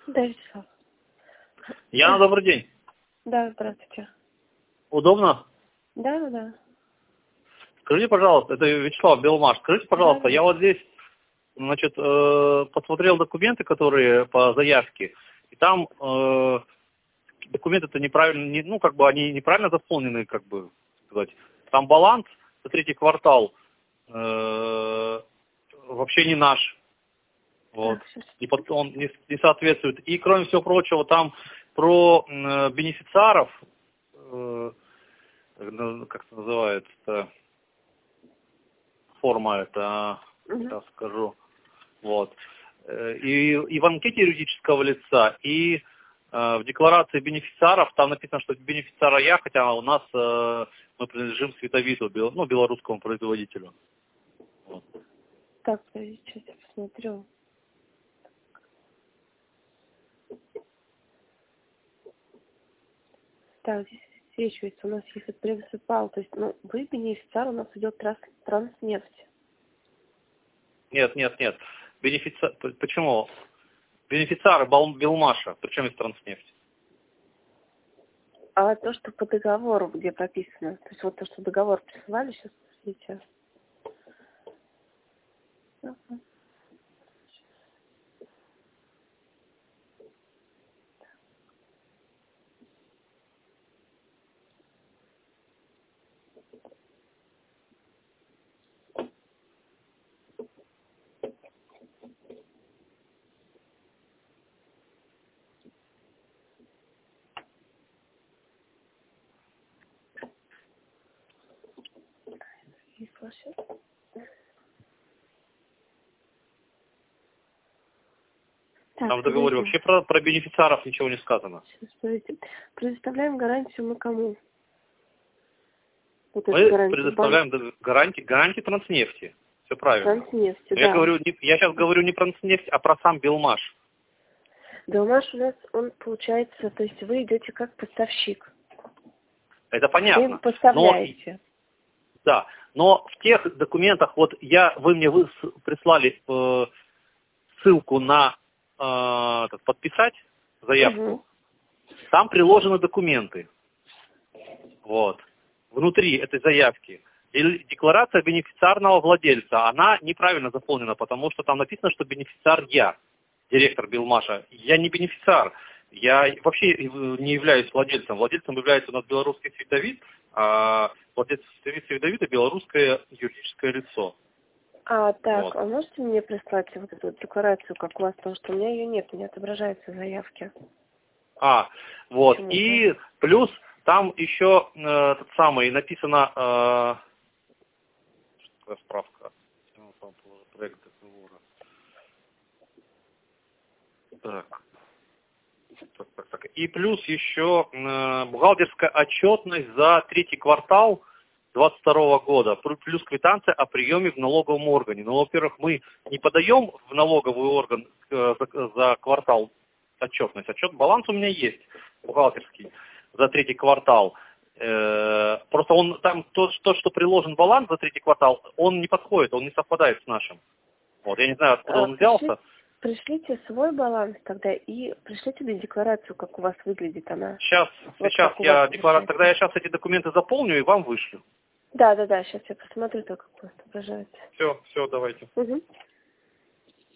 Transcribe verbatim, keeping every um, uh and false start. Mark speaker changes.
Speaker 1: Да, Вячеслав.
Speaker 2: Яна, добрый день.
Speaker 1: Да, здравствуйте.
Speaker 2: Удобно?
Speaker 1: Да, да.
Speaker 2: Скажите, пожалуйста, это Вячеслав Белмаш. Скажите, пожалуйста,
Speaker 1: Да,
Speaker 2: я
Speaker 1: да.
Speaker 2: вот здесь, значит, э, посмотрел документы, которые по заявке, и там э, документы-то неправильно, не, ну, как бы они неправильно заполнены, как бы сказать. Там баланс за третий квартал э, вообще не наш. Вот.
Speaker 1: Так, сейчас.
Speaker 2: И под- он не, не соответствует. И кроме всего прочего, там про э, бенефициаров, э, ну, как это называется, форма это,
Speaker 1: Угу.
Speaker 2: сейчас скажу, вот. Э, И, и в анкете юридического лица, и э, в декларации бенефициаров там написано, что бенефициара я, хотя у нас э, мы принадлежим Световиду, бел- ну, белорусскому производителю. Вот.
Speaker 1: Так, подождите, сейчас я посмотрю. Так, здесь высвечивается, у нас есть принципал, то есть, ну, вы бенефициар, у нас идет транс, транснефть.
Speaker 2: Нет, нет, нет. Бенефици... п- Почему? Бенефициары Бал- Белмаша, причем из Транснефти.
Speaker 1: А то, что по договору, где прописано, то есть вот то, что договор присылали, сейчас, подождите. Ага. Есть ваши? Так,
Speaker 2: Там в договоре
Speaker 1: смотрите.
Speaker 2: вообще про, про бенефициаров ничего не сказано.
Speaker 1: Сейчас, подождите. Предоставляем гарантию мы кому? Вот эту
Speaker 2: Мы
Speaker 1: гарантию. Банк
Speaker 2: предоставляем д- гарантии, гарантии Транснефти. Все правильно.
Speaker 1: Транснефти,
Speaker 2: Но я,
Speaker 1: да.
Speaker 2: говорю, не- я сейчас говорю не про Транснефть, а про сам Белмаш.
Speaker 1: Белмаш у нас, он получается, то есть вы идете как поставщик.
Speaker 2: Это
Speaker 1: Вы им
Speaker 2: понятно. Но,
Speaker 1: поставляете.
Speaker 2: да, но в тех документах, вот я, вы мне вы с- прислали э, ссылку на э, этот, подписать заявку.
Speaker 1: Угу.
Speaker 2: Там приложены документы. Вот. Внутри этой заявки. И декларация бенефициарного владельца, она неправильно заполнена, потому что там написано, что бенефициар я, директор Белмаша. Я не бенефициар. Я вообще не являюсь владельцем. Владельцем является у нас белорусский Световид, а владелец Световида белорусское юридическое лицо.
Speaker 1: А так,
Speaker 2: Вот.
Speaker 1: а можете мне прислать вот эту вот декларацию, как у вас, потому что у меня ее нет, не отображается в заявке.
Speaker 2: А, вот.
Speaker 1: Почему-то.
Speaker 2: И плюс там еще э, тот самый написано... Э, Такая справка. Проект договора. Так. Так, так, так. И плюс еще э, бухгалтерская отчетность за третий квартал двадцать второго года, плю- плюс квитанция о приеме в налоговом органе. Ну, во-первых, мы не подаем в налоговый орган э, за, за квартал отчетность. Отчет, баланс у меня есть, бухгалтерский, за третий квартал. Э, просто он там, то, то, что приложен баланс за третий квартал, он не подходит, он не совпадает с нашим. Вот, я не знаю, откуда
Speaker 1: А,
Speaker 2: он
Speaker 1: пришли-
Speaker 2: взялся.
Speaker 1: пришлите свой баланс тогда и пришлите мне декларацию, как у вас выглядит она.
Speaker 2: Сейчас,
Speaker 1: Вот
Speaker 2: сейчас
Speaker 1: как у
Speaker 2: я
Speaker 1: вас
Speaker 2: декларацию,
Speaker 1: получается.
Speaker 2: тогда я сейчас эти документы заполню и вам вышлю.
Speaker 1: Да, да, да, сейчас я посмотрю, так как у вас отображается.
Speaker 2: Все, все, давайте.
Speaker 1: Угу.